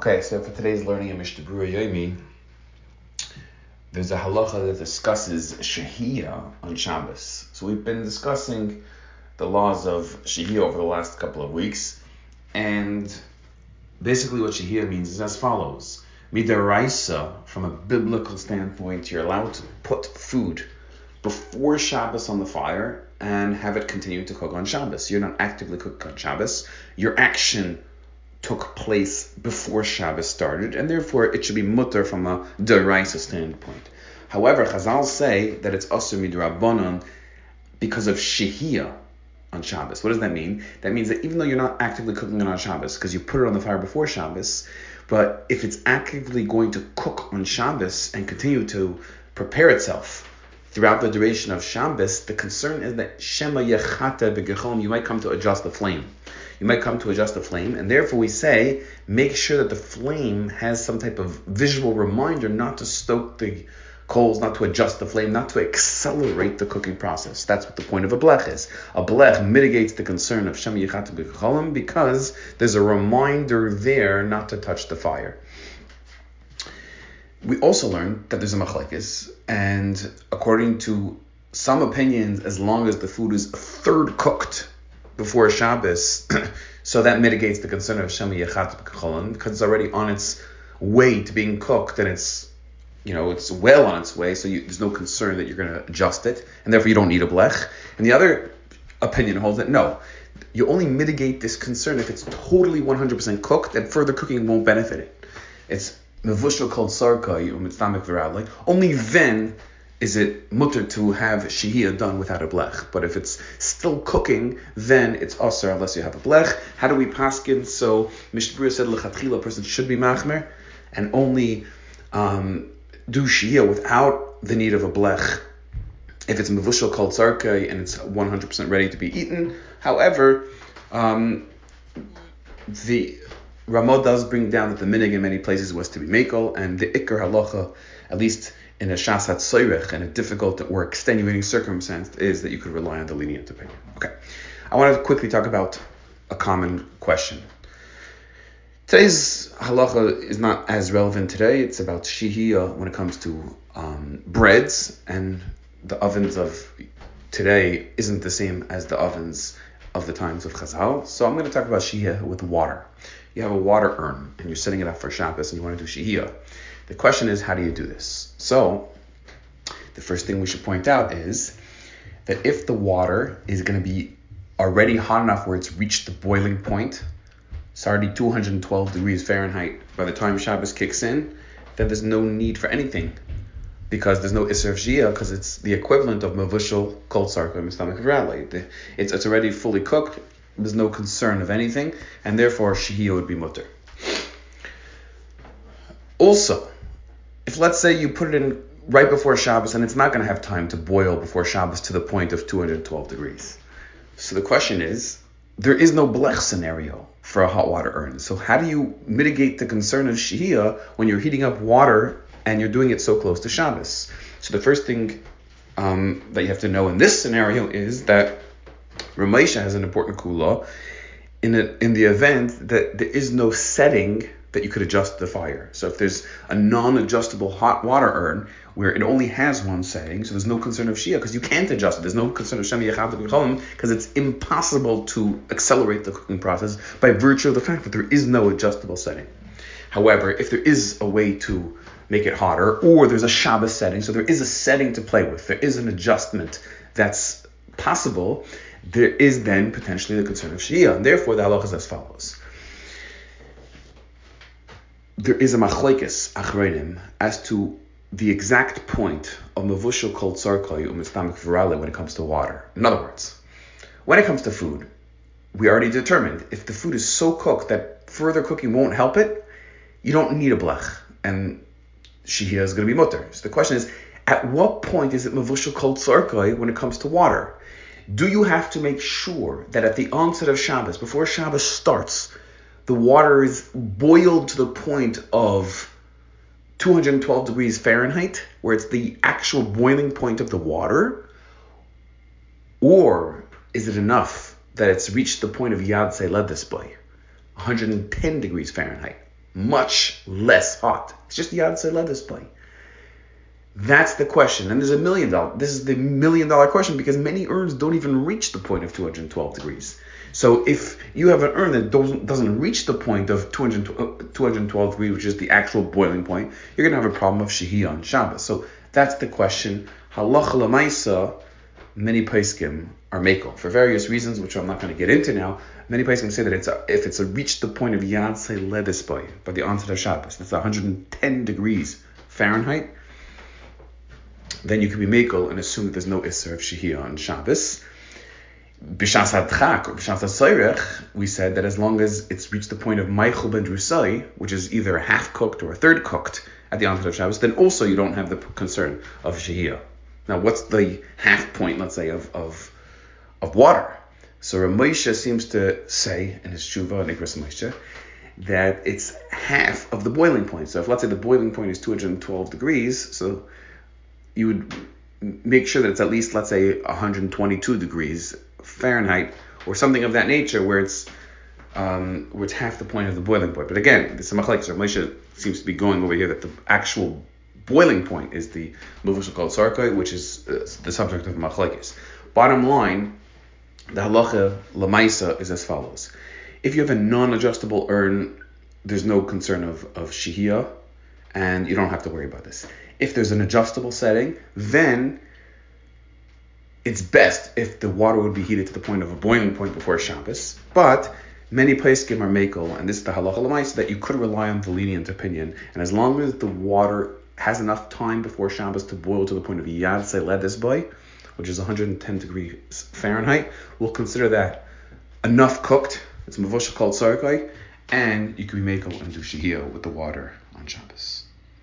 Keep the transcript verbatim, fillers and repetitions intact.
Okay, so for today's learning in Mishnah Berurah Yomi, there's a halacha that discusses shehiyah on Shabbos. So we've been discussing the laws of shehiyah over the last couple of weeks, and basically what shehiyah means is as follows. Midaraisa, from a biblical standpoint, you're allowed to put food before Shabbos on the fire and have it continue to cook on Shabbos. You're not actively cooking on Shabbos. Your action took place before Shabbos started, and therefore it should be mutter from a deraisa standpoint. However, Chazal say that it's asur midrabanan because of shehiyah on Shabbos. What does that mean? That means that even though you're not actively cooking it on Shabbos, because you put it on the fire before Shabbos, but if it's actively going to cook on Shabbos and continue to prepare itself throughout the duration of Shabbos, the concern is that shema yechata begechom, you might come to adjust the flame. You might come to adjust the flame, and therefore we say, make sure that the flame has some type of visual reminder not to stoke the coals, not to adjust the flame, not to accelerate the cooking process. That's what the point of a blech is. A blech mitigates the concern of shema yechata begechom because there's a reminder there not to touch the fire. We also learned that there's a machlekes, and according to some opinions, as long as the food is a third cooked before Shabbos, so that mitigates the concern of shema yechat b'kacholon, because it's already on its way to being cooked, and it's, you know, it's well on its way, so you, there's no concern that you're going to adjust it, and therefore you don't need a blech. And the other opinion holds that no, you only mitigate this concern if it's totally one hundred percent cooked, and further cooking won't benefit it. It's mevushal kol sarka u'mitzamek v'radlik. Only then is it mutter to have shehiyah done without a blech. But if it's still cooking, then it's asur unless you have a blech. How do we paskin? So Mishnah Berurah said lechatchila, a person should be machmer and only um, do shehiyah without the need of a blech if it's mevushal kol tzarkei and it's one hundred percent ready to be eaten. However, um, the Ramah does bring down that the minig in many places was to be mekel, and the ikar halacha, at least in a shas hatzoyrech, and a difficult or extenuating circumstance, is that you could rely on the lenient opinion. Okay, I want to quickly talk about a common question. Today's halacha is not as relevant today. It's about shehiyah when it comes to um, breads, and the ovens of today isn't the same as the ovens of the times of Chazal. So I'm going to talk about shehiyah with water. You have a water urn, and you're setting it up for Shabbos, and you want to do shehiyah. The question is, how do you do this? So, the first thing we should point out is that if the water is going to be already hot enough where it's reached the boiling point, it's already two hundred twelve degrees Fahrenheit by the time Shabbos kicks in, then there's no need for anything, because there's no Isser of Shehiyah, because it's the equivalent of mevushal kol tzarka mitzamek v'radlik. It's it's already fully cooked. There's no concern of anything, and therefore shehiyah would be mutter. Also, if let's say you put it in right before Shabbos and it's not going to have time to boil before Shabbos to the point of two hundred twelve degrees. So the question is, there is no blech scenario for a hot water urn. So how do you mitigate the concern of shehiyah when you're heating up water and you're doing it so close to Shabbos? So the first thing um, that you have to know in this scenario is that Ramesha has an important kula in, a, in the event that there is no setting that you could adjust the fire. So if there's a non-adjustable hot water urn where it only has one setting, so there's no concern of shehiyah because you can't adjust it. There's no concern of shema yechata b'cholon because it's impossible to accelerate the cooking process by virtue of the fact that there is no adjustable setting. However, if there is a way to make it hotter, or there's a Shabbos setting, so there is a setting to play with, there is an adjustment that's possible, there is then potentially the concern of shehiyah, and therefore the halacha is as follows. There is a machlekes achronim as to the exact point of mevushal kol tzarkei u'mitzamek v'radlik when it comes to water. In other words, when it comes to food, we already determined if the food is so cooked that further cooking won't help it, you don't need a blech, and shehiyah is going to be mutter. So the question is, at what point is it mevushal kol tzarkei when it comes to water? Do you have to make sure that at the onset of Shabbos, before Shabbos starts, the water is boiled to the point of two hundred twelve degrees Fahrenheit, where it's the actual boiling point of the water? Or is it enough that it's reached the point of Yad Seled display, one hundred ten degrees Fahrenheit? much less hot. It's just the Yad Seleh display. That's the question. And there's a million dollar, this is the million dollar question, because many urns don't even reach the point of two hundred twelve degrees. So if you have an urn that doesn't, doesn't reach the point of two hundred twelve degrees, which is the actual boiling point, you're going to have a problem of Shehiyah on Shabbos. So that's the question. Halacha l'maisa, many poskim are mekel for various reasons, which I'm not going to get into now. Many poskim say that it's a, if it's a reached the point of Yad Seleh display by the onset of Shabbos, that's one hundred ten degrees Fahrenheit, then you can be mekel and assume that there's no isser of Shehiyah on Shabbos. B'shas hadchak or b'shas hasoirech, we said that as long as it's reached the point of Meichel ben Drusai, which is either half cooked or a third cooked at the onset of Shabbos, then also you don't have the concern of Shehiyah. Now, what's the half point, let's say, of of, of water? So Rav Moshe seems to say in his Shuvah, Nikras Moshe, that it's half of the boiling point. So if, let's say, the boiling point is two hundred twelve degrees, so you would make sure that it's at least, let's say, one hundred twenty-two degrees Fahrenheit or something of that nature, where it's um, where it's half the point of the boiling point. But again, the Samachlekes, Rav Moshe seems to be going over here that the actual boiling point is the Muvashal called Sarkoi, which is uh, the subject of Machlekes. Bottom line, the halacha l'maisa is as follows: if you have a non-adjustable urn, there's no concern of of Shehiyah, and you don't have to worry about this. If there's an adjustable setting, then it's best if the water would be heated to the point of a boiling point before Shabbos. But many poskim are mekel, and this is the halacha l'maisa, that you could rely on the lenient opinion, and as long as the water has enough time before Shabbos to boil to the point of Yad Seleh display, which is one hundred ten degrees Fahrenheit, we'll consider that enough cooked. It's mavosha called sarkai, and you can be mekel and do shehiyah with the water on Shabbos.